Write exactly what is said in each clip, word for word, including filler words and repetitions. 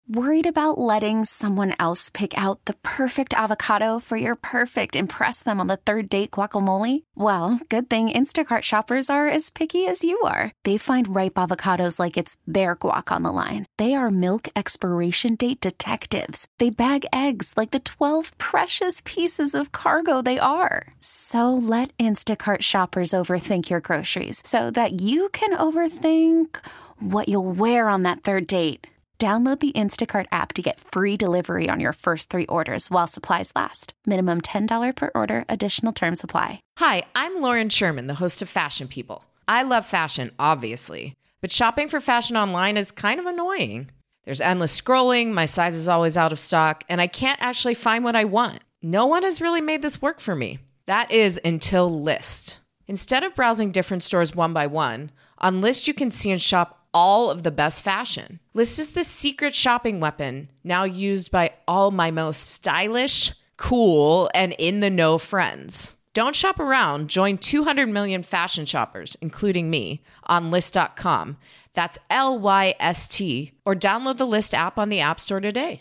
Worried about letting someone else pick out the perfect avocado for your perfect impress them on the third date guacamole? Well, good thing Instacart shoppers are as picky as you are. They find ripe avocados like it's their guac on the line. They are milk expiration date detectives. They bag eggs like the twelve precious pieces of cargo they are. So let Instacart shoppers overthink your groceries so that you can overthink what you'll wear on that third date. Download the Instacart app to get free delivery on your first three orders while supplies last. Minimum ten dollars per order. Additional terms apply. Hi, I'm Lauren Sherman, the host of Fashion People. I love fashion, obviously, but shopping for fashion online is kind of annoying. There's endless scrolling, my size is always out of stock, and I can't actually find what I want. No one has really made this work for me. That is until Lyst. Instead of browsing different stores one by one, on Lyst you can see and shop all of the best fashion. Lyst is the secret shopping weapon now used by all my most stylish, cool, and in-the-know friends. Don't shop around. Join two hundred million fashion shoppers, including me, on Lyst dot com. That's L Y S T. Or download the Lyst app on the App Store today.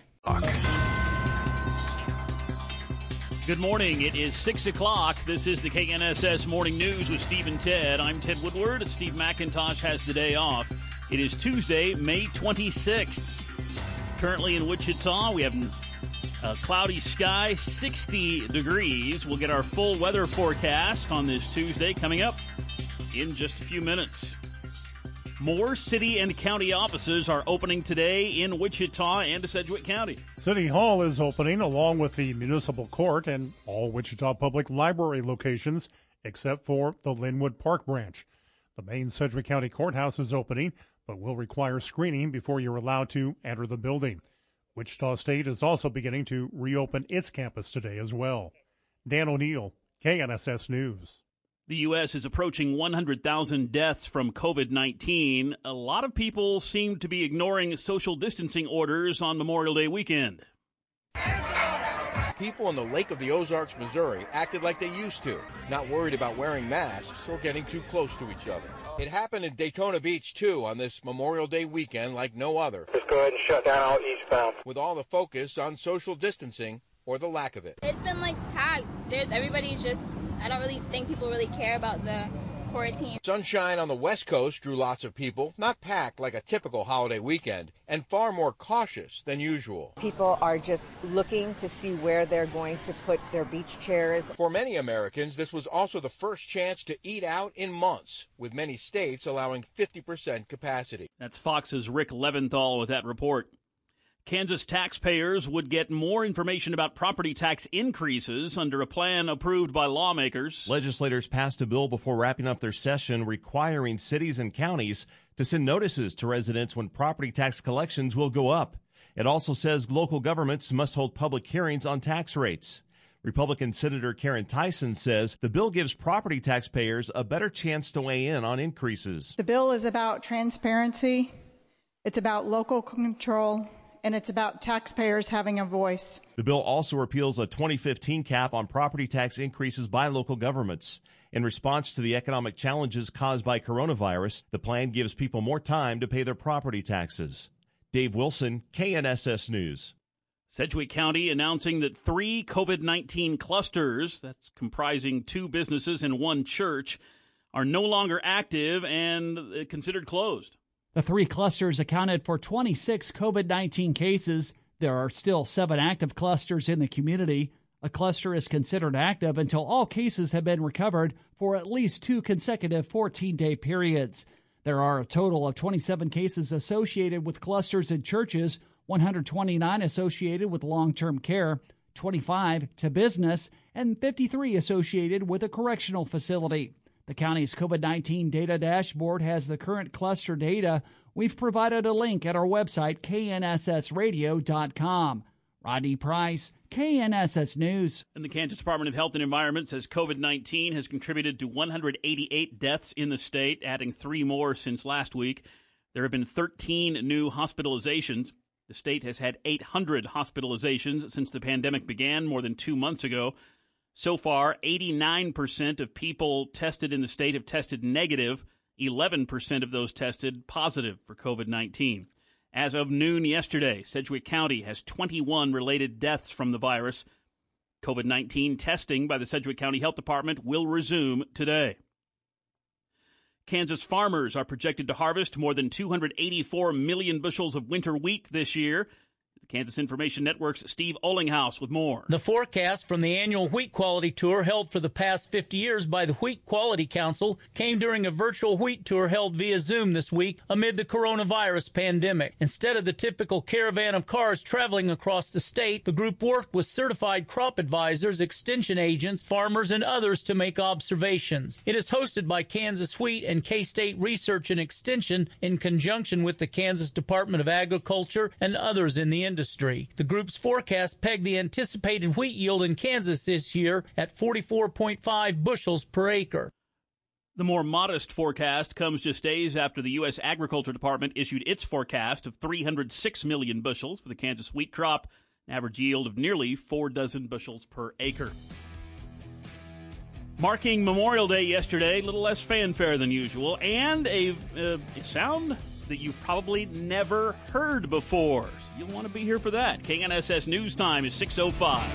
Good morning. It is six o'clock. This is the K N S S Morning News with Steve and Ted. I'm Ted Woodward. Steve McIntosh has the day off. It is Tuesday, May twenty-sixth. Currently in Wichita, we have a cloudy sky, sixty degrees. We'll get our full weather forecast on this Tuesday coming up in just a few minutes. More city and county offices are opening today in Wichita and Sedgwick County. City Hall is opening along with the Municipal Court and all Wichita Public Library locations except for the Linwood Park branch. The main Sedgwick County Courthouse is opening, but will require screening before you're allowed to enter the building. Wichita State is also beginning to reopen its campus today as well. Dan O'Neill, K N S S News. The U S is approaching one hundred thousand deaths from covid nineteen. A lot of people seem to be ignoring social distancing orders on Memorial Day weekend. People in the Lake of the Ozarks, Missouri, acted like they used to, not worried about wearing masks or getting too close to each other. It happened in Daytona Beach, too, on this Memorial Day weekend like no other. Just go ahead and shut down all eastbound. With all the focus on social distancing or the lack of it. It's been, like, packed. There's everybody's just, I don't really think people really care about the quarantine. Sunshine on the West Coast drew lots of people, not packed like a typical holiday weekend, and far more cautious than usual. People are just looking to see where they're going to put their beach chairs. For many Americans, this was also the first chance to eat out in months, with many states allowing fifty percent capacity. That's Fox's Rick Leventhal with that report. Kansas taxpayers would get more information about property tax increases under a plan approved by lawmakers. Legislators passed a bill before wrapping up their session requiring cities and counties to send notices to residents when property tax collections will go up. It also says local governments must hold public hearings on tax rates. Republican Senator Karen Tyson says the bill gives property taxpayers a better chance to weigh in on increases. The bill is about transparency. It's about local control. And it's about taxpayers having a voice. The bill also repeals a twenty fifteen cap on property tax increases by local governments. In response to the economic challenges caused by coronavirus, the plan gives people more time to pay their property taxes. Dave Wilson, K N S S News. Sedgwick County announcing that three covid nineteen clusters, that's comprising two businesses and one church, are no longer active and considered closed. The three clusters accounted for twenty-six covid nineteen cases. There are still seven active clusters in the community. A cluster is considered active until all cases have been recovered for at least two consecutive fourteen-day periods. There are a total of twenty-seven cases associated with clusters in churches, one hundred twenty-nine associated with long-term care, twenty-five to business, and fifty-three associated with a correctional facility. The county's covid nineteen data dashboard has the current cluster data. We've provided a link at our website, K N S S radio dot com. Rodney Price, K N S S News. And the Kansas Department of Health and Environment says covid nineteen has contributed to one hundred eighty-eight deaths in the state, adding three more since last week. There have been thirteen new hospitalizations. The state has had eight hundred hospitalizations since the pandemic began more than two months ago. So far, eighty-nine percent of people tested in the state have tested negative. eleven percent of those tested positive for covid nineteen. As of noon yesterday, Sedgwick County has twenty-one related deaths from the virus. COVID nineteen testing by the Sedgwick County Health Department will resume today. Kansas farmers are projected to harvest more than two hundred eighty-four million bushels of winter wheat this year. The Kansas Information Network's Steve Ollinghouse with more. The forecast from the annual Wheat Quality Tour held for the past fifty years by the Wheat Quality Council came during a virtual wheat tour held via Zoom this week amid the coronavirus pandemic. Instead of the typical caravan of cars traveling across the state, the group worked with certified crop advisors, extension agents, farmers, and others to make observations. It is hosted by Kansas Wheat and K-State Research and Extension in conjunction with the Kansas Department of Agriculture and others in the industry. Industry. The group's forecast pegged the anticipated wheat yield in Kansas this year at forty-four point five bushels per acre. The more modest forecast comes just days after the U S Agriculture Department issued its forecast of three hundred six million bushels for the Kansas wheat crop, an average yield of nearly four dozen bushels per acre. Marking Memorial Day yesterday, a little less fanfare than usual, and a, uh, a sound that you've probably never heard before. So you'll want to be here for that. K N S S News Time is six oh five.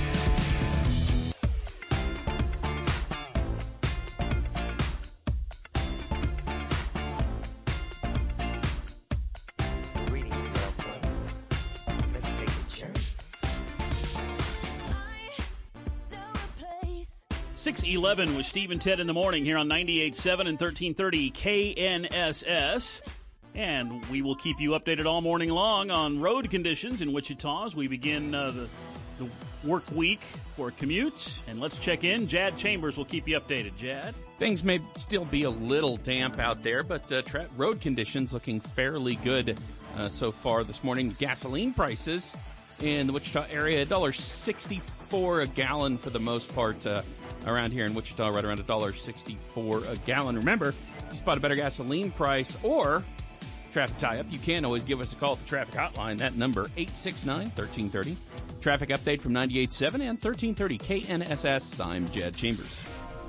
six eleven with Steve and Ted in the morning here on ninety-eight point seven and thirteen thirty K N S S. And we will keep you updated all morning long on road conditions in Wichita as we begin uh, the, the work week for commutes. And let's check in. Jad Chambers will keep you updated. Jad? Things may still be a little damp out there, but uh, tra- road conditions looking fairly good uh, so far this morning. Gasoline prices in the Wichita area, one dollar sixty-four a gallon for the most part uh, around here in Wichita, right around one dollar sixty-four a gallon. Remember, if you spot a better gasoline price or traffic tie-up, you can always give us a call at the traffic hotline. That number, eight six nine, one three three zero. Traffic update from ninety-eight point seven and thirteen thirty K N S S. I'm Jed Chambers.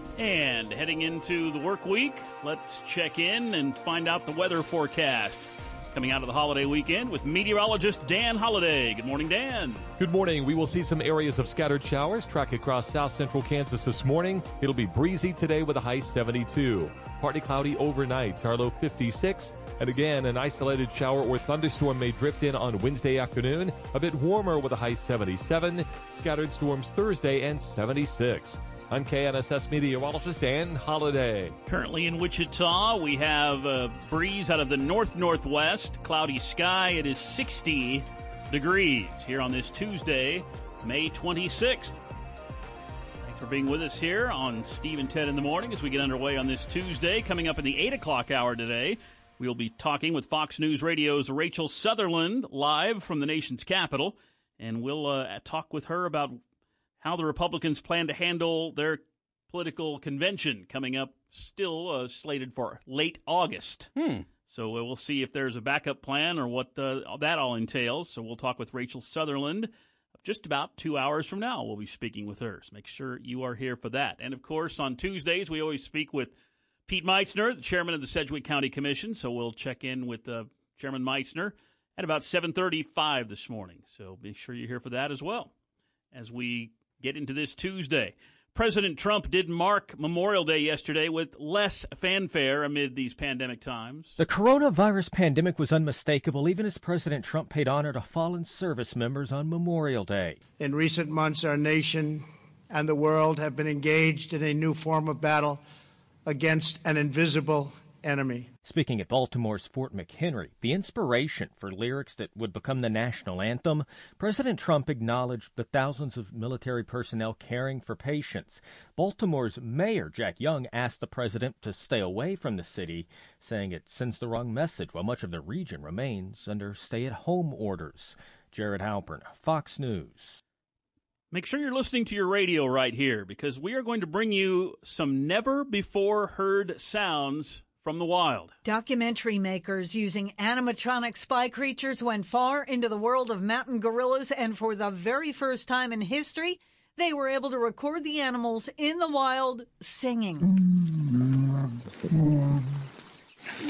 And heading into the work week, let's check in and find out the weather forecast. Coming out of the holiday weekend with meteorologist Dan Holliday. Good morning, Dan. Good morning. We will see some areas of scattered showers track across south central Kansas this morning. It'll be breezy today with a high seventy-two. Partly cloudy overnight, our low fifty-six. And again, an isolated shower or thunderstorm may drift in on Wednesday afternoon. A bit warmer with a high seventy-seven. Scattered storms Thursday and seventy-six. I'm K N S S meteorologist Dan Holliday. Currently in Wichita, we have a breeze out of the north-northwest. Cloudy sky. It is sixty degrees here on this Tuesday, May twenty-sixth. Thanks for being with us here on Steve and Ted in the morning as we get underway on this Tuesday. Coming up in the eight o'clock hour today, we'll be talking with Fox News Radio's Rachel Sutherland live from the nation's capital, and we'll uh, talk with her about how the Republicans plan to handle their political convention coming up, still uh, slated for late August. Hmm. So uh, we'll see if there's a backup plan or what uh, that all entails. So we'll talk with Rachel Sutherland just about two hours from now. We'll be speaking with her. So make sure you are here for that. And, of course, on Tuesdays, we always speak with Pete Meitzner, the chairman of the Sedgwick County Commission. So we'll check in with uh, Chairman Meitzner at about seven thirty-five this morning. So be sure you're here for that as well as we get into this Tuesday. President Trump did mark Memorial Day yesterday with less fanfare amid these pandemic times. The coronavirus pandemic was unmistakable, even as President Trump paid honor to fallen service members on Memorial Day. In recent months, our nation and the world have been engaged in a new form of battle against an invisible enemy. Speaking at Baltimore's Fort McHenry, the inspiration for lyrics that would become the national anthem, President Trump acknowledged the thousands of military personnel caring for patients. Baltimore's Mayor Jack Young asked the president to stay away from the city, saying it sends the wrong message while much of the region remains under stay-at-home orders. Jared Halpern, Fox News. Make sure you're listening to your radio right here, because we are going to bring you some never-before-heard sounds from the wild. Documentary makers using animatronic spy creatures went far into the world of mountain gorillas, and for the very first time in history, they were able to record the animals in the wild singing.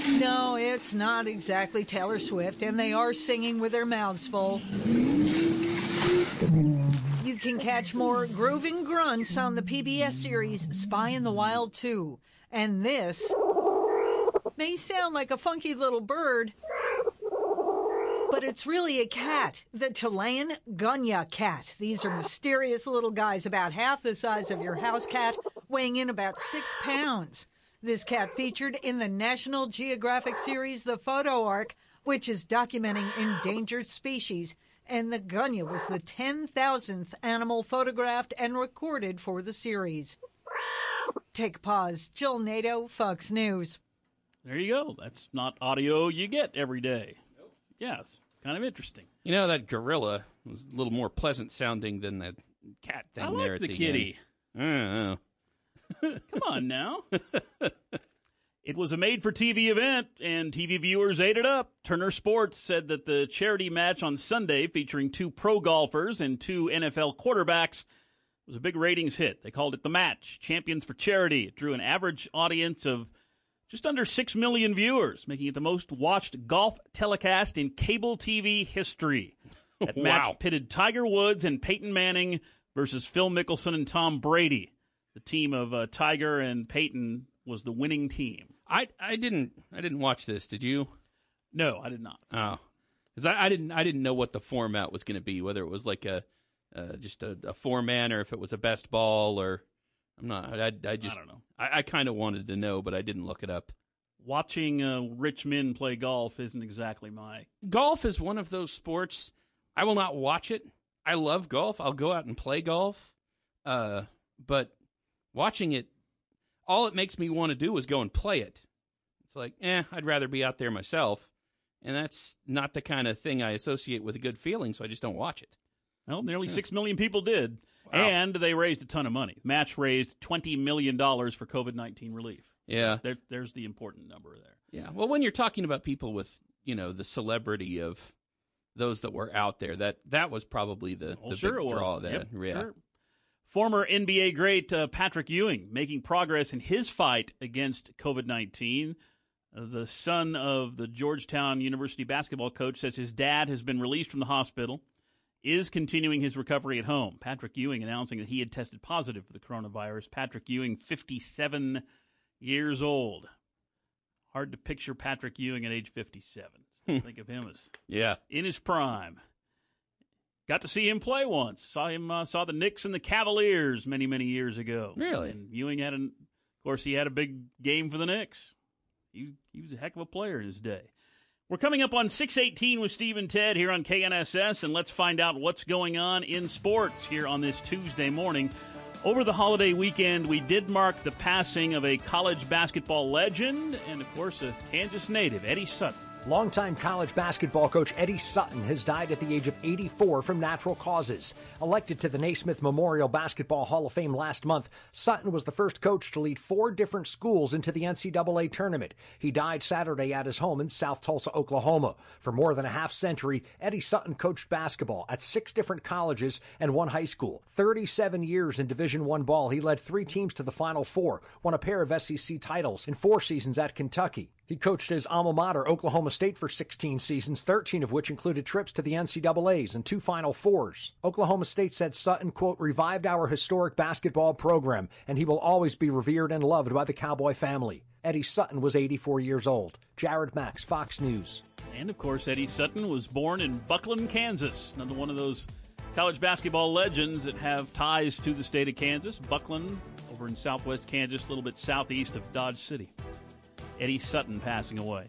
No, it's not exactly Taylor Swift, and they are singing with their mouths full. You can catch more grooving grunts on the P B S series Spy in the Wild two. And this may sound like a funky little bird, but it's really a cat, the Chilean Gunya cat. These are mysterious little guys about half the size of your house cat, weighing in about six pounds. This cat featured in the National Geographic series The Photo Ark, which is documenting endangered species, and the Gunya was the ten thousandth animal photographed and recorded for the series. Take a pause. Jill Nato, Fox News. There you go. That's not audio you get every day. Nope. Yes, kind of interesting. You know, that gorilla was a little more pleasant sounding than that cat thing I there like at the the kitty. end. I don't know. Come on now. It was a made-for-T V event, and T V viewers ate it up. Turner Sports said that the charity match on Sunday, featuring two pro golfers and two N F L quarterbacks, was a big ratings hit. They called it The Match, Champions for Charity. It drew an average audience of just under six million viewers, making it the most-watched golf telecast in cable T V history. That Wow. match pitted Tiger Woods and Peyton Manning versus Phil Mickelson and Tom Brady. The team of uh, Tiger and Peyton was the winning team. I I didn't I didn't watch this. Did you? No, I did not. Oh, because I, I didn't I didn't know what the format was going to be. Whether it was like a uh, just a, a four man or if it was a best ball or I'm not. I I just I don't know. I, I kind of wanted to know, but I didn't look it up. Watching uh, rich men play golf isn't exactly my. Golf is one of those sports I will not watch it. I love golf. I'll go out and play golf, uh, but watching it, all it makes me want to do is go and play it. It's like, eh, I'd rather be out there myself. And that's not the kind of thing I associate with a good feeling, so I just don't watch it. Well, nearly six million people did. Wow. And they raised a ton of money. The match raised twenty million dollars for COVID nineteen relief. Yeah. So there, there's the important number there. Yeah. Well, when you're talking about people with, you know, the celebrity of those that were out there, that, that was probably the, Well, the sure big it draw was. there. Yep, yeah. sure. Former N B A great uh, Patrick Ewing making progress in his fight against COVID nineteen. Uh, the son of the Georgetown University basketball coach says his dad has been released from the hospital, is continuing his recovery at home. Patrick Ewing announcing that he had tested positive for the coronavirus. Patrick Ewing, fifty-seven years old. Hard to picture Patrick Ewing at age fifty-seven. Think of him as yeah. in his prime. Got to see him play once. Saw him. Uh, saw the Knicks and the Cavaliers many, many years ago. Really? And Ewing had, an, of course, he had a big game for the Knicks. He he was a heck of a player in his day. We're coming up on six eighteen with Steve and Ted here on K N S S, and let's find out what's going on in sports here on this Tuesday morning. Over the holiday weekend, we did mark the passing of a college basketball legend and, of course, a Kansas native, Eddie Sutton. Longtime college basketball coach Eddie Sutton has died at the age of eighty-four from natural causes. Elected to the Naismith Memorial Basketball Hall of Fame last month, Sutton was the first coach to lead four different schools into the N C double A tournament. He died Saturday at his home in South Tulsa, Oklahoma. For more than a half century, Eddie Sutton coached basketball at six different colleges and one high school. thirty-seven years in Division One ball, he led three teams to the Final Four, won a pair of S E C titles in four seasons at Kentucky. He coached his alma mater, Oklahoma State, for sixteen seasons, thirteen of which included trips to the N C double A's and two Final Fours. Oklahoma State said Sutton, quote, revived our historic basketball program, and he will always be revered and loved by the Cowboy family. Eddie Sutton was eighty-four years old. Jared Max, Fox News. And, of course, Eddie Sutton was born in Buckland, Kansas. Another one of those college basketball legends that have ties to the state of Kansas. Buckland, over in southwest Kansas, a little bit southeast of Dodge City. Eddie Sutton passing away.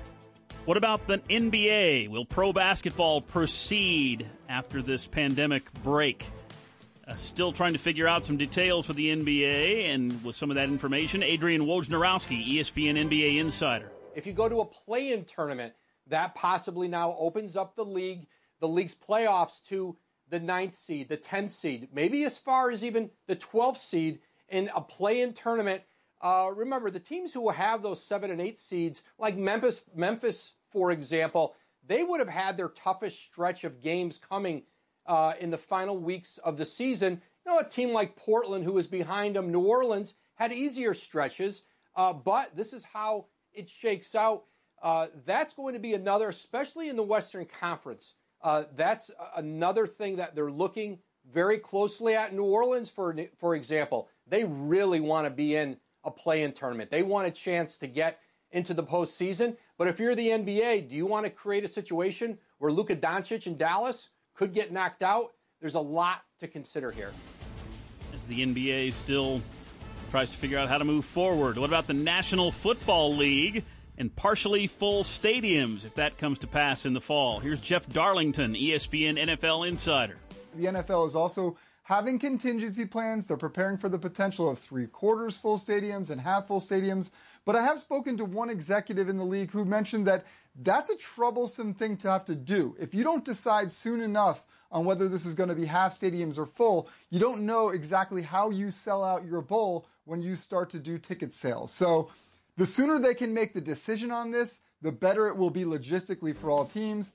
What about the N B A? Will pro basketball proceed after this pandemic break? Uh, still trying to figure out some details for the N B A, and with some of that information, Adrian Wojnarowski, E S P N N B A insider. If you go to a play-in tournament, that possibly now opens up the league, the league's playoffs to the ninth seed, the tenth seed, maybe as far as even the twelfth seed in a play-in tournament. Uh, remember, the teams who have those seven and eight seeds, like Memphis, Memphis, for example, they would have had their toughest stretch of games coming uh, in the final weeks of the season. You know, a team like Portland, who was behind them, New Orleans, had easier stretches. Uh, but this is how it shakes out, uh, that's going to be another, especially in the Western Conference, uh, that's another thing that they're looking very closely at. New Orleans, for for example, they really want to be in a play-in tournament. They want a chance to get into the postseason. But if you're the N B A, do you want to create a situation where Luka Doncic in Dallas could get knocked out? There's a lot to consider here. As the N B A still tries to figure out how to move forward. What about the National Football League and partially full stadiums, if that comes to pass in the fall? Here's Jeff Darlington, E S P N N F L insider. The N F L is also having contingency plans. They're preparing for the potential of three-quarters full stadiums and half-full stadiums. But I have spoken to one executive in the league who mentioned that that's a troublesome thing to have to do. If you don't decide soon enough on whether this is going to be half stadiums or full, you don't know exactly how you sell out your bowl when you start to do ticket sales. So the sooner they can make the decision on this, the better it will be logistically for all teams.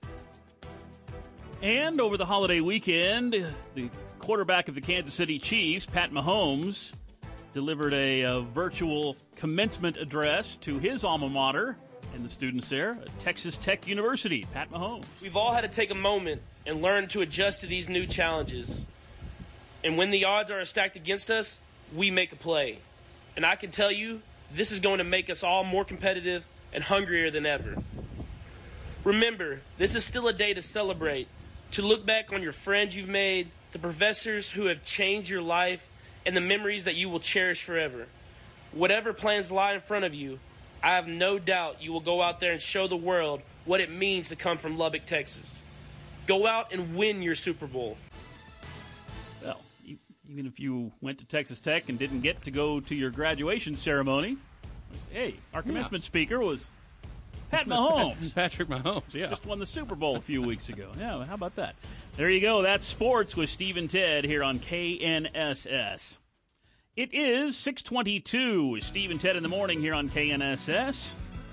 And over the holiday weekend, the quarterback of the Kansas City Chiefs, Pat Mahomes, delivered a, a virtual commencement address to his alma mater and the students there at Texas Tech University. Pat Mahomes. We've all had to take a moment and learn to adjust to these new challenges. And when the odds are stacked against us, we make a play. And I can tell you, this is going to make us all more competitive and hungrier than ever. Remember, this is still a day to celebrate, to look back on your friends you've made, the professors who have changed your life, and the memories that you will cherish forever. Whatever plans lie in front of you, I have no doubt you will go out there and show the world what it means to come from Lubbock, Texas. Go out and win your Super Bowl. Well, even if you went to Texas Tech and didn't get to go to your graduation ceremony, hey, our commencement yeah. speaker was Pat Mahomes. Patrick Mahomes, yeah. Just won the Super Bowl a few weeks ago. Yeah, how about that? There you go. That's sports with Steve and Ted here on K N S S. It is six twenty-two with Steve and Ted in the morning here on K N S S.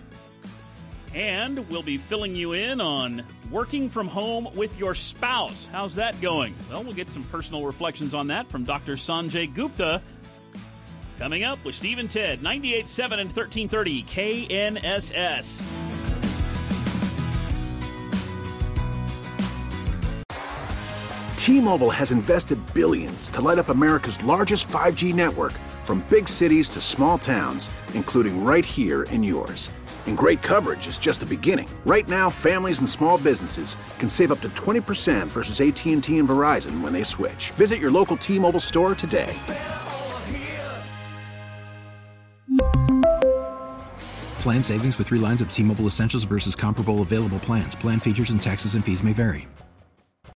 And we'll be filling you in on working from home with your spouse. How's that going? Well, we'll get some personal reflections on that from Doctor Sanjay Gupta coming up with Steve and Ted, ninety-eight point seven and thirteen thirty K N S S. T-Mobile has invested billions to light up America's largest five G network, from big cities to small towns, including right here in yours. And great coverage is just the beginning. Right now, families and small businesses can save up to twenty percent versus A T and T and Verizon when they switch. Visit your local T-Mobile store today. Plan savings with three lines of T-Mobile Essentials versus comparable available plans. Plan features and taxes and fees may vary.